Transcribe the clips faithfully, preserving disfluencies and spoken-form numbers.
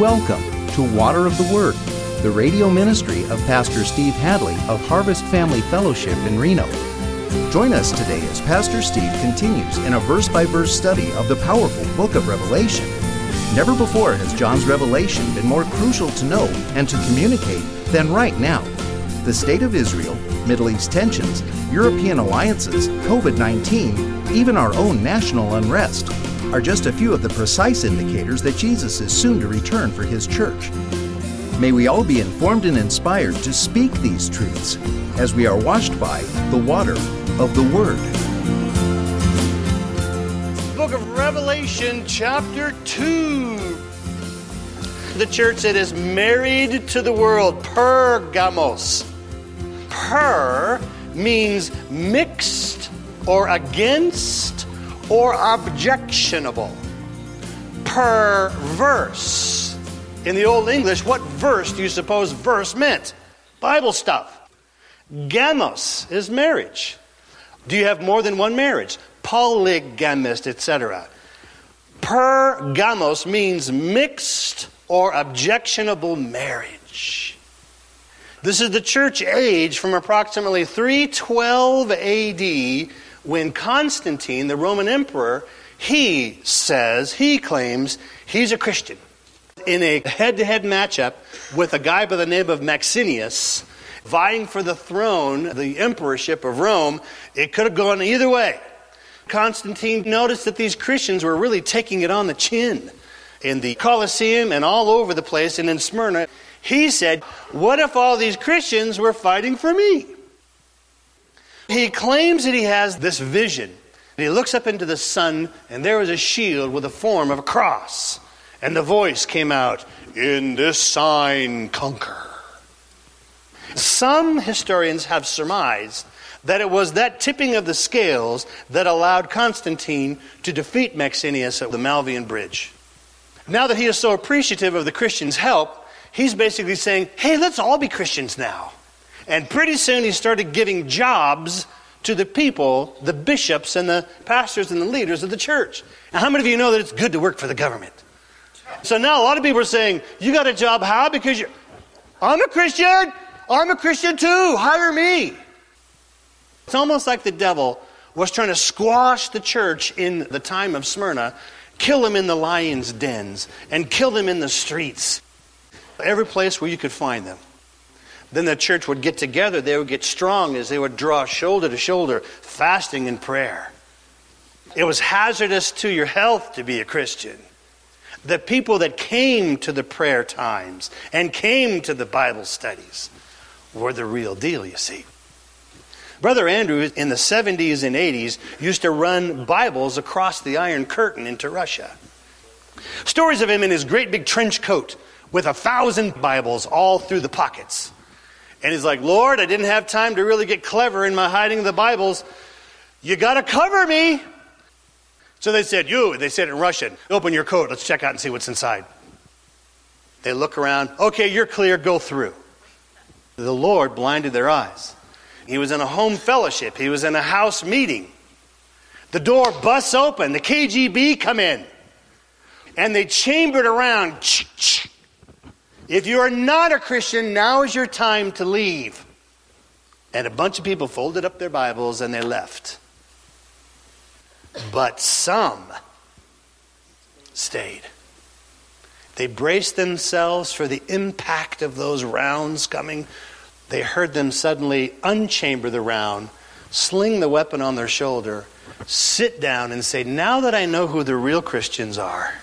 Welcome to Water of the Word, the radio ministry of Pastor Steve Hadley of Harvest Family Fellowship in Reno. Join us today as Pastor Steve continues in a verse-by-verse study of the powerful book of Revelation. Never before has John's revelation been more crucial to know and to communicate than right now. The state of Israel, Middle East tensions, European alliances, covid nineteen, even our own national unrest are just a few of the precise indicators that Jesus is soon to return for His church. May we all be informed and inspired to speak these truths as we are washed by the water of the Word. Book of Revelation, chapter two. The church that is married to the world, Pergamos. Per means mixed or against or objectionable. Perverse. In the Old English, what verse do you suppose verse meant? Bible stuff. Gamos is marriage. Do you have more than one marriage? Polygamist, et cetera. Pergamos means mixed or objectionable marriage. This is the church age from approximately three twelve A D when Constantine, the Roman emperor, he says, he claims he's a Christian. In a head-to-head matchup with a guy by the name of Maxinius, vying for the throne, the emperorship of Rome, it could have gone either way. Constantine noticed that these Christians were really taking it on the chin in the Colosseum and all over the place, and in Smyrna. He said, what if all these Christians were fighting for me? He claims that he has this vision. He looks up into the sun, and there was a shield with the form of a cross. And the voice came out, in this sign conquer. Some historians have surmised that it was that tipping of the scales that allowed Constantine to defeat Maxinius at the Malvian Bridge. Now that he is so appreciative of the Christians' help, he's basically saying, hey, let's all be Christians now. And pretty soon he started giving jobs to the people, the bishops and the pastors and the leaders of the church. Now, how many of you know that it's good to work for the government? So now a lot of people are saying, you got a job, how? Because you're, I'm a Christian. I'm a Christian too. Hire me. It's almost like the devil was trying to squash the church in the time of Smyrna, kill them in the lions' dens, and kill them in the streets. Every place where you could find them. Then the church would get together. They would get strong as they would draw shoulder to shoulder, fasting and prayer. It was hazardous to your health to be a Christian. The people that came to the prayer times and came to the Bible studies were the real deal, you see. Brother Andrew, in the seventies and eighties, used to run Bibles across the Iron Curtain into Russia. Stories of him in his great big trench coat with a thousand Bibles all through the pockets. And he's like, Lord, I didn't have time to really get clever in my hiding the Bibles. You got to cover me. So they said, you, they said in Russian, open your coat. Let's check out and see what's inside. They look around. Okay, you're clear. Go through. The Lord blinded their eyes. He was in a home fellowship. He was in a house meeting. The door busts open. The K G B come in. And they chambered around. If you are not a Christian, now is your time to leave. And a bunch of people folded up their Bibles and they left. But some stayed. They braced themselves for the impact of those rounds coming. They heard them suddenly unchamber the round, sling the weapon on their shoulder, sit down and say, now that I know who the real Christians are.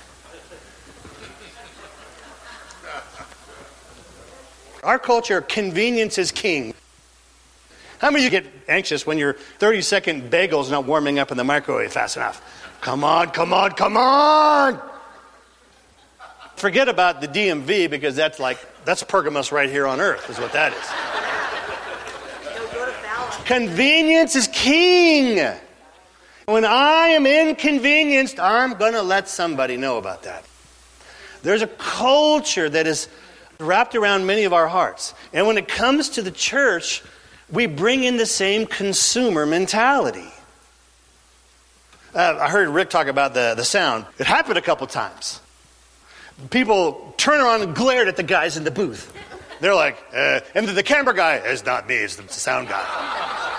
Our culture, convenience is king. How many of you get anxious when your thirty second bagel's not warming up in the microwave fast enough? Come on, come on, come on! Forget about the D M V because that's like, that's Pergamos right here on earth is what that is. Convenience is king. When I am inconvenienced, I'm going to let somebody know about that. There's a culture that is wrapped around many of our hearts. And when it comes to the church, we bring in the same consumer mentality. Uh, I heard Rick talk about the, the sound. It happened a couple times. people turned around and glared at the guys in the booth. They're like, uh, and the camera guy, it's not me, it's the sound guy.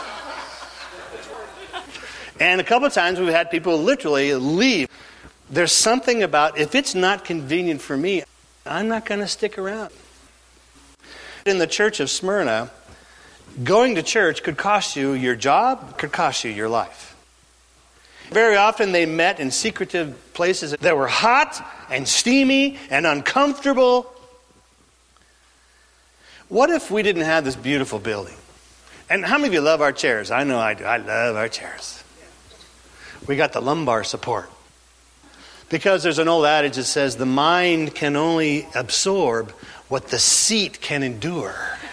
And a couple of times we've had people literally leave. There's something about, if it's not convenient for me, I'm not going to stick around. In the church of Smyrna, going to church could cost you your job, could cost you your life. Very often they met in secretive places that were hot and steamy and uncomfortable. What if we didn't have this beautiful building? And how many of you love our chairs? I know I do. I love our chairs. We got the lumbar support. Because there's an old adage that says the mind can only absorb what the seat can endure.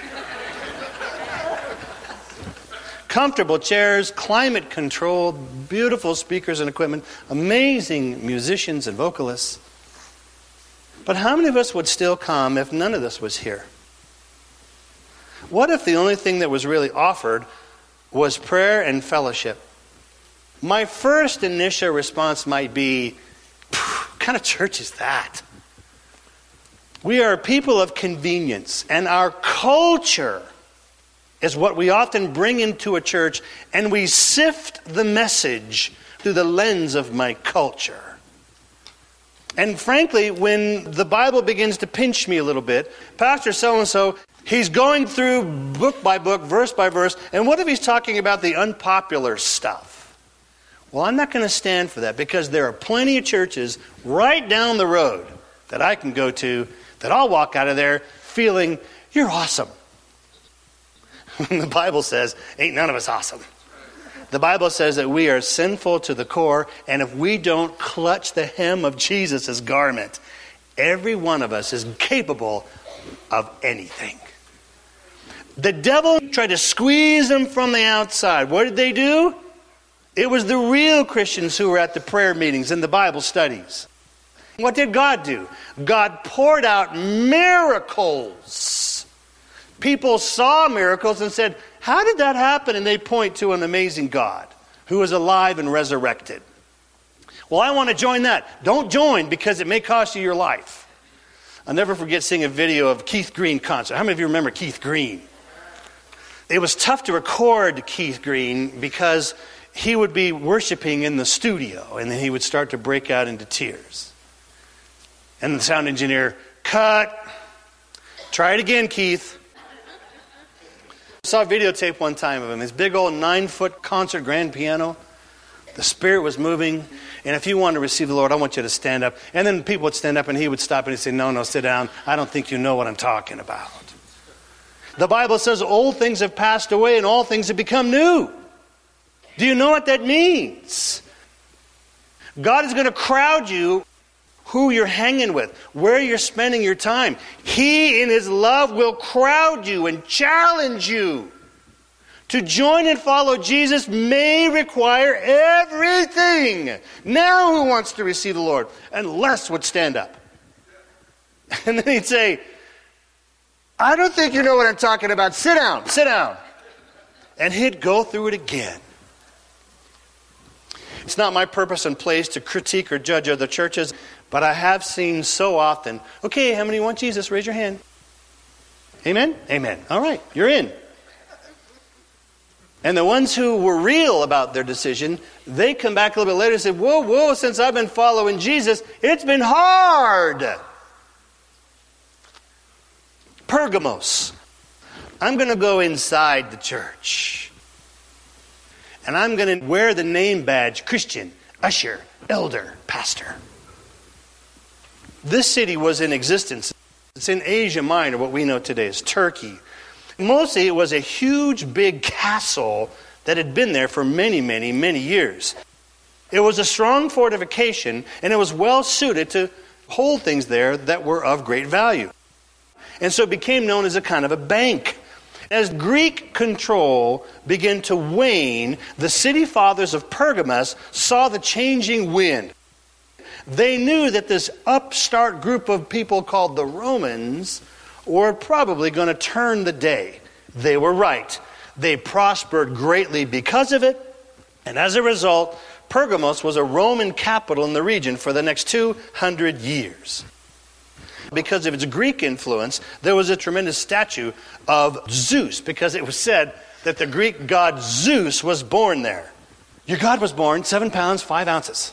Comfortable chairs, climate controlled, beautiful speakers and equipment, amazing musicians and vocalists. But how many of us would still come if none of this was here? What if the only thing that was really offered was prayer and fellowship? My first initial response might be, what kind of church is that? We are people of convenience, and our culture is what we often bring into a church, and we sift the message through the lens of my culture. And frankly, when the Bible begins to pinch me a little bit, Pastor so-and-so, he's going through book by book, verse by verse, and what if he's talking about the unpopular stuff? Well, I'm not going to stand for that, because there are plenty of churches right down the road that I can go to that I'll walk out of there feeling, you're awesome. The Bible says, ain't none of us awesome. The Bible says that we are sinful to the core, and if we don't clutch the hem of Jesus' garment, every one of us is capable of anything. The devil tried to squeeze them from the outside. What did they do? It was the real Christians who were at the prayer meetings and the Bible studies. What did God do? God poured out miracles. People saw miracles and said, how did that happen? And they point to an amazing God who is alive and resurrected. Well, I want to join that. Don't join, because it may cost you your life. I'll never forget seeing a video of Keith Green concert. How many of you remember Keith Green? It was tough to record Keith Green because he would be worshiping in the studio, and then he would start to break out into tears. And the sound engineer, cut. Try it again, Keith. I saw a videotape one time of him. His big old nine-foot concert grand piano. The Spirit was moving. And if you wanted to receive the Lord, I want you to stand up. And then people would stand up, and he would stop and he'd say, no, no, sit down. I don't think you know what I'm talking about. The Bible says old things have passed away and all things have become new. Do you know what that means? God is going to crowd you who you're hanging with, where you're spending your time. He, in His love, will crowd you and challenge you. To join and follow Jesus may require everything. Now who wants to receive the Lord? And Les would stand up. And then he'd say, I don't think you know what I'm talking about. Sit down, sit down. And he'd go through it again. It's not my purpose and place to critique or judge other churches, but I have seen so often, okay, how many want Jesus? Raise your hand. Amen? Amen. All right, you're in. And the ones who were real about their decision, they come back a little bit later and say, whoa, whoa, since I've been following Jesus, it's been hard. Pergamos. I'm going to go inside the church. And I'm going to wear the name badge, Christian, usher, elder, pastor. This city was in existence. It's in Asia Minor, what we know today as Turkey. Mostly it was a huge, big castle that had been there for many, many, many years. It was a strong fortification, and it was well suited to hold things there that were of great value. And so it became known as a kind of a bank. As Greek control began to wane, the city fathers of Pergamos saw the changing wind. They knew that this upstart group of people called the Romans were probably going to turn the day. They were right. They prospered greatly because of it. And as a result, Pergamos was a Roman capital in the region for the next two hundred years. Because of its Greek influence, there was a tremendous statue of Zeus, because it was said that the Greek god Zeus was born there. Your God was born seven pounds, five ounces.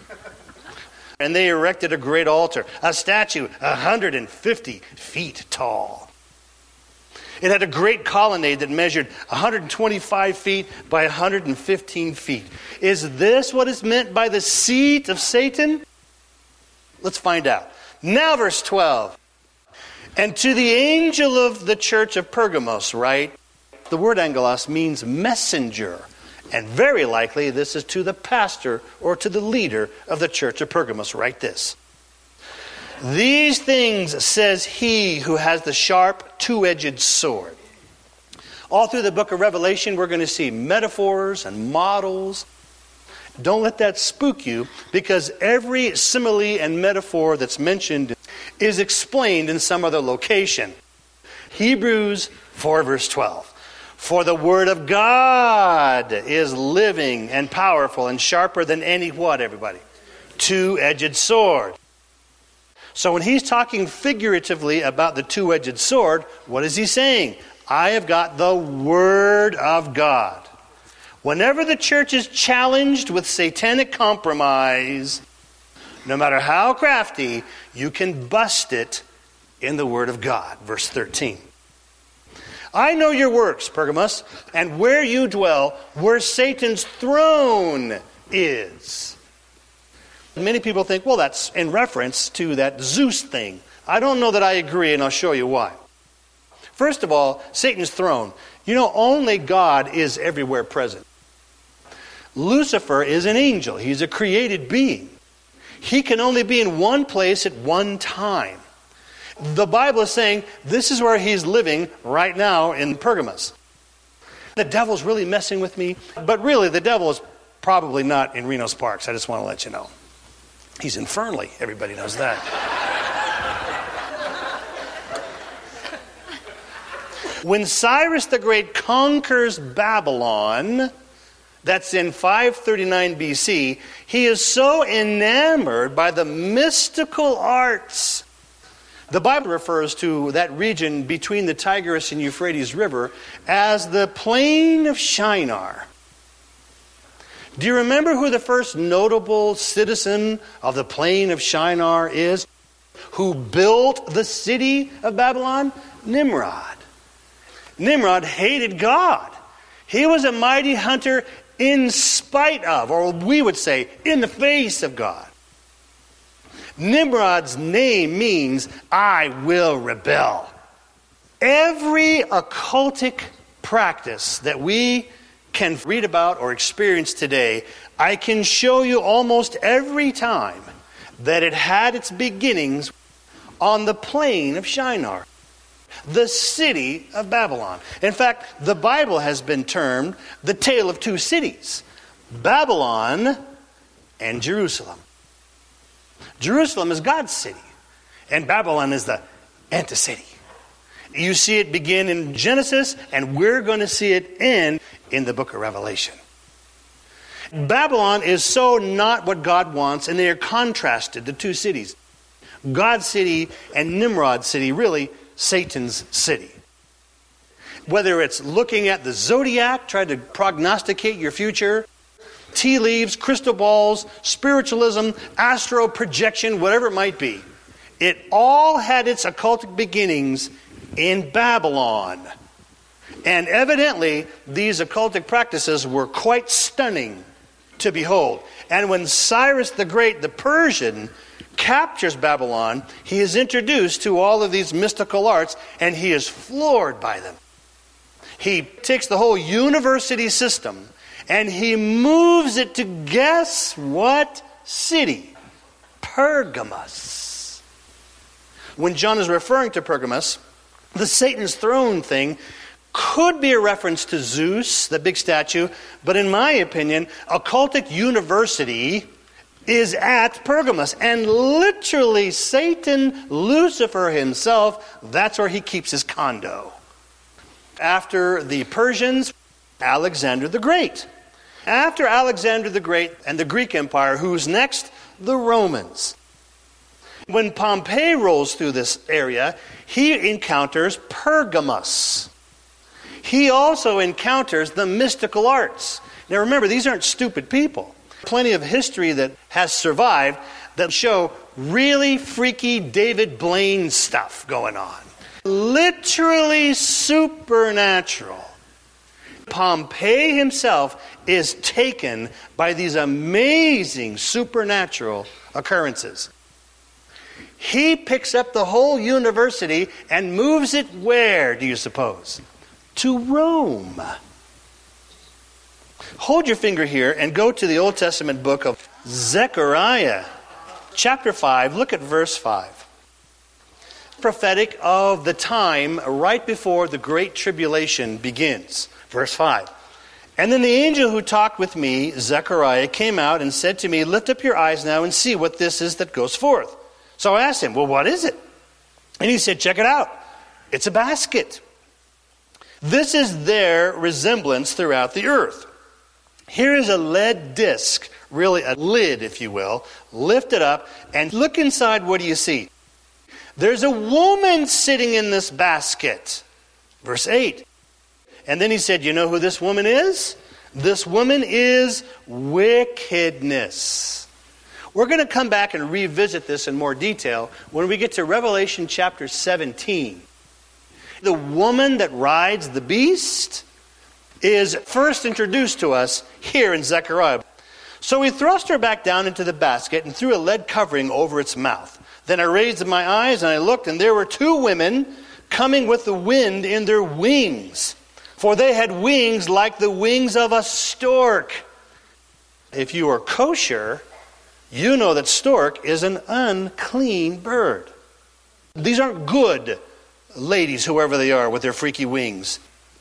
And they erected a great altar, a statue one hundred fifty feet tall. It had a great colonnade that measured one hundred twenty-five feet by one hundred fifteen feet. Is this what is meant by the seat of Satan? Let's find out. Now verse twelve. And to the angel of the church of Pergamos write, the word angelos means messenger. And very likely this is to the pastor or to the leader of the church of Pergamos. Write this. These things says he who has the sharp two-edged sword. All through the book of Revelation, we're going to see metaphors and models. Don't let that spook you, because every simile and metaphor that's mentioned is explained in some other location. Hebrews four verse twelve. For the word of God is living and powerful and sharper than any what, everybody? Two-edged sword. So when he's talking figuratively about the two-edged sword, what is he saying? I have got the word of God. Whenever the church is challenged with satanic compromise, no matter how crafty, you can bust it in the word of God. Verse thirteen. I know your works, Pergamos, and where you dwell, where Satan's throne is. Many people think, well, that's in reference to that Zeus thing. I don't know that I agree, and I'll show you why. First of all, Satan's throne. You know, only God is everywhere present. Lucifer is an angel. He's a created being. He can only be in one place at one time. The Bible is saying this is where he's living right now in Pergamos. The devil's really messing with me, but really the devil is probably not in Reno Sparks. I just want to let you know. He's in Fernley. Everybody knows that. When Cyrus the Great conquers Babylon, that's in five thirty-nine B C, he is so enamored by the mystical arts. The Bible refers to that region between the Tigris and Euphrates River as the plain of Shinar. Do you remember who the first notable citizen of the plain of Shinar is? Who built the city of Babylon? Nimrod. Nimrod hated God. He was a mighty hunter in spite of, or we would say, in the face of God. Nimrod's name means, I will rebel. Every occultic practice that we can read about or experience today, I can show you almost every time that it had its beginnings on the plain of Shinar, the city of Babylon. In fact, the Bible has been termed the tale of two cities, Babylon and Jerusalem. Jerusalem is God's city, and Babylon is the anti-city. You see it begin in Genesis, and we're going to see it end in the book of Revelation. Babylon is so not what God wants, and they are contrasted, the two cities. God's city and Nimrod's city, really Satan's city. Whether it's looking at the zodiac, trying to prognosticate your future, tea leaves, crystal balls, spiritualism, astro projection, whatever it might be. It all had its occultic beginnings in Babylon. And evidently, these occultic practices were quite stunning to behold. And when Cyrus the Great, the Persian, captures Babylon, he is introduced to all of these mystical arts, and he is floored by them. He takes the whole university system and he moves it to guess what city? Pergamos. When John is referring to Pergamos, the Satan's throne thing could be a reference to Zeus, the big statue, but in my opinion, occultic university is at Pergamos. And literally, Satan, Lucifer himself, that's where he keeps his condo. After the Persians, Alexander the Great. After Alexander the Great and the Greek Empire, who's next? The Romans. When Pompey rolls through this area, he encounters Pergamos. He also encounters the mystical arts. Now remember, these aren't stupid people. Plenty of history that has survived that show really freaky David Blaine stuff going on. Literally supernatural. Pompey himself is taken by these amazing supernatural occurrences. He picks up the whole university and moves it where, do you suppose? To Rome. Hold your finger here and go to the Old Testament book of Zechariah, chapter five. Look at verse five. Prophetic of the time right before the Great Tribulation begins. Verse five. And then the angel who talked with me, Zechariah, came out and said to me, lift up your eyes now and see what this is that goes forth. So I asked him, well, what is it? And he said, check it out. It's a basket. This is their resemblance throughout the earth. Here is a lead disc, really a lid, if you will. Lift it up and look inside. What do you see? There's a woman sitting in this basket. Verse eight. And then he said, you know who this woman is? This woman is wickedness. We're going to come back and revisit this in more detail when we get to Revelation chapter seventeen. The woman that rides the beast is first introduced to us here in Zechariah. So we thrust her back down into the basket and threw a lead covering over its mouth. Then I raised my eyes and I looked, and there were two women coming with the wind in their wings. For they had wings like the wings of a stork. If you are kosher, you know that stork is an unclean bird. These aren't good ladies, whoever they are, with their freaky wings.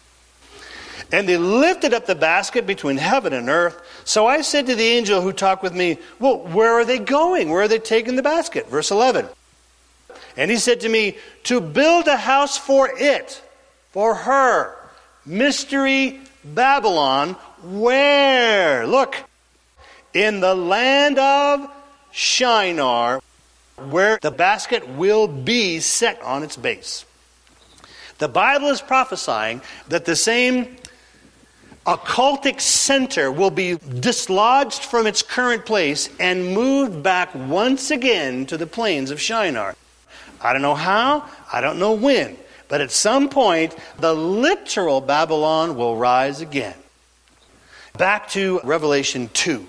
And they lifted up the basket between heaven and earth. So I said to the angel who talked with me, well, where are they going? Where are they taking the basket? Verse eleven. And he said to me, to build a house for it, for her, Mystery Babylon, where? Look, in the land of Shinar, where the basket will be set on its base. The Bible is prophesying that the same occultic center will be dislodged from its current place and moved back once again to the plains of Shinar. I don't know how, I don't know when, but at some point the literal Babylon will rise again. Back to Revelation two.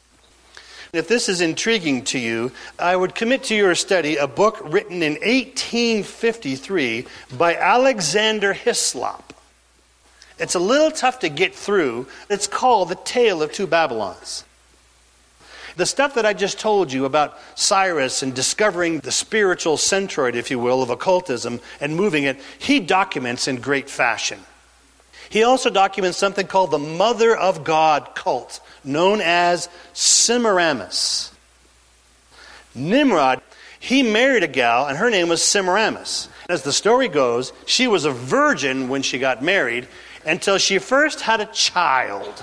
If this is intriguing to you, I would commit to your study a book written in eighteen fifty-three by Alexander Hislop. It's a little tough to get through. It's called The Tale of Two Babylons. The stuff that I just told you about Cyrus and discovering the spiritual centroid, if you will, of occultism and moving it, he documents in great fashion. He also documents something called the Mother of God cult, known as Semiramis. Nimrod, he married a gal, and her name was Semiramis. As the story goes, she was a virgin when she got married until she first had a child.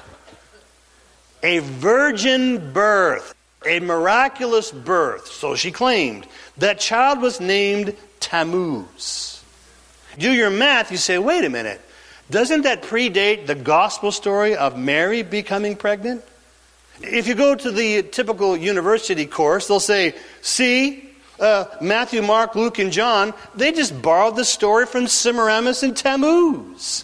A virgin birth, a miraculous birth, so she claimed. That child was named Tammuz. Do your math, you say, wait a minute. Doesn't that predate the gospel story of Mary becoming pregnant? If you go to the typical university course, they'll say, see, uh, Matthew, Mark, Luke, and John, they just borrowed the story from Semiramis and Tammuz.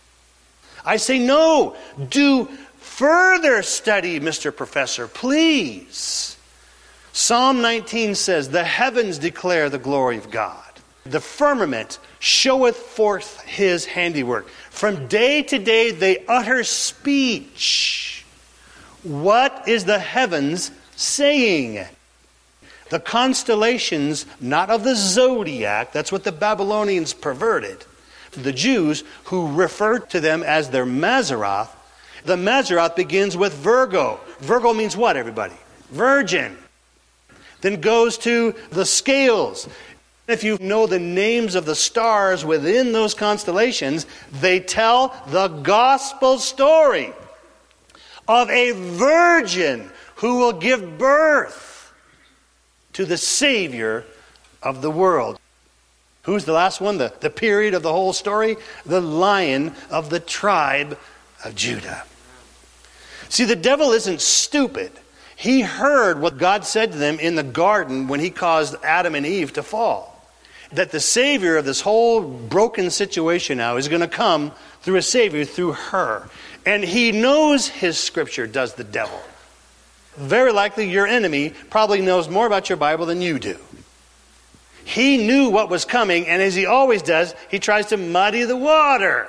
I say, no, do further study, Mister Professor, please. Psalm nineteen says, the heavens declare the glory of God. The firmament showeth forth his handiwork. From day to day they utter speech. What is the heavens saying? The constellations, not of the zodiac, that's what the Babylonians perverted. The Jews, who referred to them as their Mazzaroth, the Mazzaroth begins with Virgo. Virgo means what, everybody? Virgin. Then goes to the scales. If you know the names of the stars within those constellations, they tell the gospel story of a virgin who will give birth to the Savior of the world. Who's the last one? The, the period of the whole story? The Lion of the tribe of Judah. See, the devil isn't stupid. He heard what God said to them in the garden when he caused Adam and Eve to fall. That the Savior of this whole broken situation now is going to come through a Savior, through her. And he knows his scripture, does the devil. Very likely your enemy probably knows more about your Bible than you do. He knew what was coming, and as he always does, he tries to muddy the water.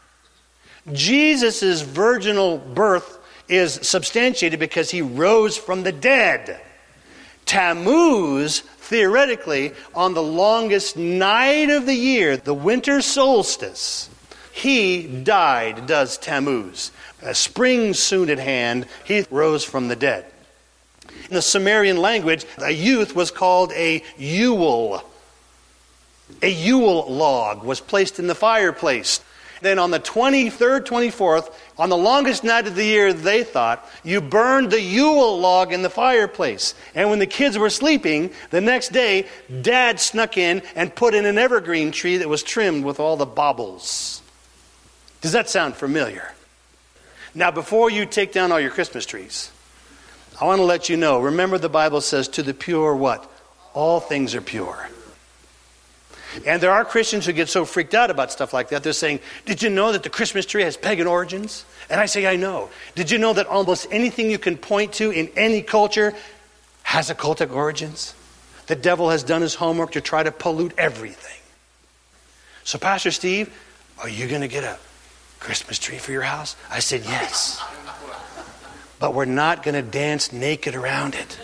Jesus' virginal birth is substantiated because he rose from the dead. Tammuz, theoretically, on the longest night of the year, the winter solstice, he died, does Tammuz. A spring soon at hand, he rose from the dead. In the Sumerian language, a youth was called a Yule. A Yule log was placed in the fireplace. Then on the twenty-third, twenty-fourth, on the longest night of the year, they thought, you burned the Yule log in the fireplace. And when the kids were sleeping, the next day, Dad snuck in and put in an evergreen tree that was trimmed with all the baubles. Does that sound familiar? Now, before you take down all your Christmas trees, I want to let you know, remember the Bible says, to the pure what? All things are pure. And there are Christians who get so freaked out about stuff like that. They're saying, did you know that the Christmas tree has pagan origins? And I say, I know. Did you know that almost anything you can point to in any culture has occultic origins? The devil has done his homework to try to pollute everything. So, Pastor Steve, are you going to get a Christmas tree for your house? I said, yes. But we're not going to dance naked around it.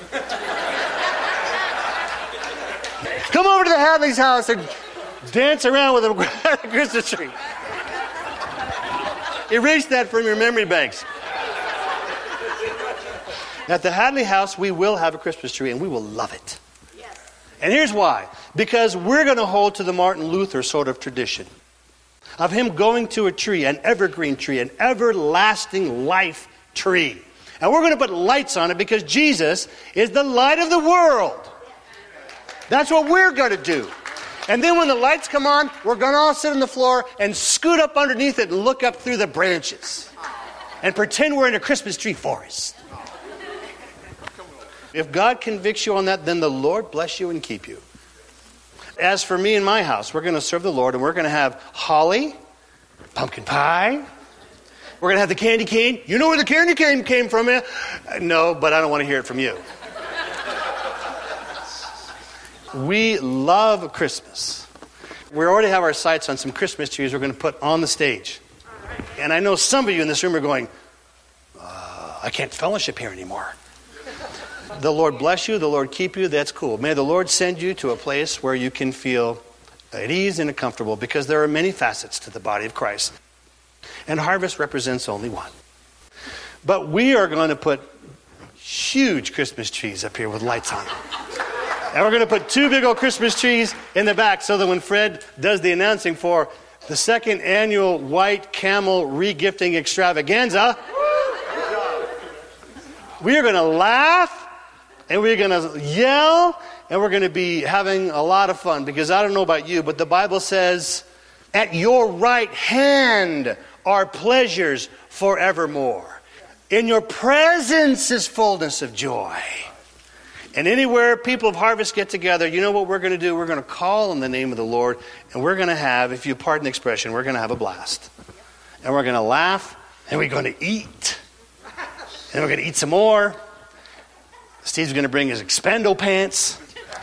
Come over to the Hadley's house and dance around with a Christmas tree. Erase that from your memory banks. At the Hadley house, we will have a Christmas tree, and we will love it. Yes. And here's why. Because we're going to hold to the Martin Luther sort of tradition of him going to a tree, an evergreen tree, an everlasting life tree. And we're going to put lights on it because Jesus is the light of the world. That's what we're going to do. And then when the lights come on, we're going to all sit on the floor and scoot up underneath it and look up through the branches and pretend we're in a Christmas tree forest. If God convicts you on that, then the Lord bless you and keep you. As for me and my house, we're going to serve the Lord, and we're going to have holly, pumpkin pie. We're going to have the candy cane. You know where the candy cane came from? Eh? No, but I don't want to hear it from you. We love Christmas. We already have our sights on some Christmas trees we're going to put on the stage. And I know some of you in this room are going, uh, I can't fellowship here anymore. The Lord bless you. The Lord keep you. That's cool. May the Lord send you to a place where you can feel at ease and comfortable, because there are many facets to the body of Christ. And Harvest represents only one. But we are going to put huge Christmas trees up here with lights on them. And we're going to put two big old Christmas trees in the back so that when Fred does the announcing for the second annual White Camel Regifting Extravaganza, we are going to laugh and we're going to yell and we're going to be having a lot of fun, because I don't know about you, but the Bible says, at your right hand are pleasures forevermore. In your presence is fullness of joy. And anywhere people of Harvest get together, you know what we're going to do? We're going to call on the name of the Lord, and we're going to have, if you pardon the expression, we're going to have a blast. And we're going to laugh, and we're going to eat. And we're going to eat some more. Steve's going to bring his Expendo pants.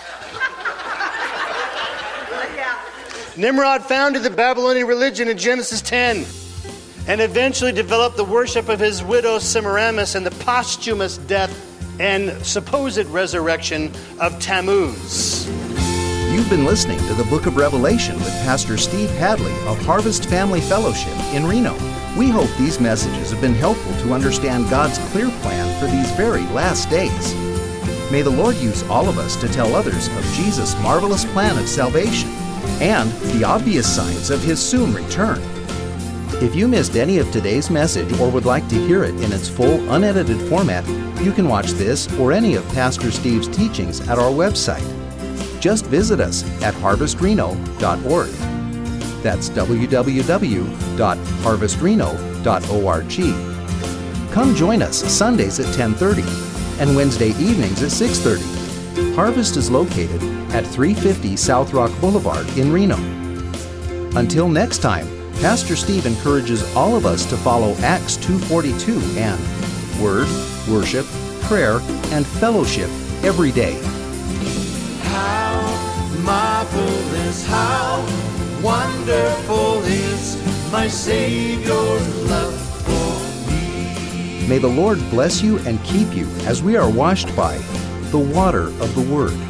Nimrod founded the Babylonian religion in Genesis ten and eventually developed the worship of his widow Semiramis and the posthumous death and supposed resurrection of Tammuz. You've been listening to the Book of Revelation with Pastor Steve Hadley of Harvest Family Fellowship in Reno. We hope these messages have been helpful to understand God's clear plan for these very last days. May the Lord use all of us to tell others of Jesus' marvelous plan of salvation and the obvious signs of His soon return. If you missed any of today's message or would like to hear it in its full, unedited format, you can watch this or any of Pastor Steve's teachings at our website. just visit us at harvest reno dot org. That's w w w dot harvest reno dot org. Come join us Sundays at ten thirty and Wednesday evenings at six thirty. Harvest is located at three fifty South Rock Boulevard in Reno. Until next time, Pastor Steve encourages all of us to follow Acts two forty-two and Word, Worship, Prayer, and Fellowship every day. How marvelous, how wonderful is my Savior's love for me. May the Lord bless you and keep you as we are washed by the water of the Word.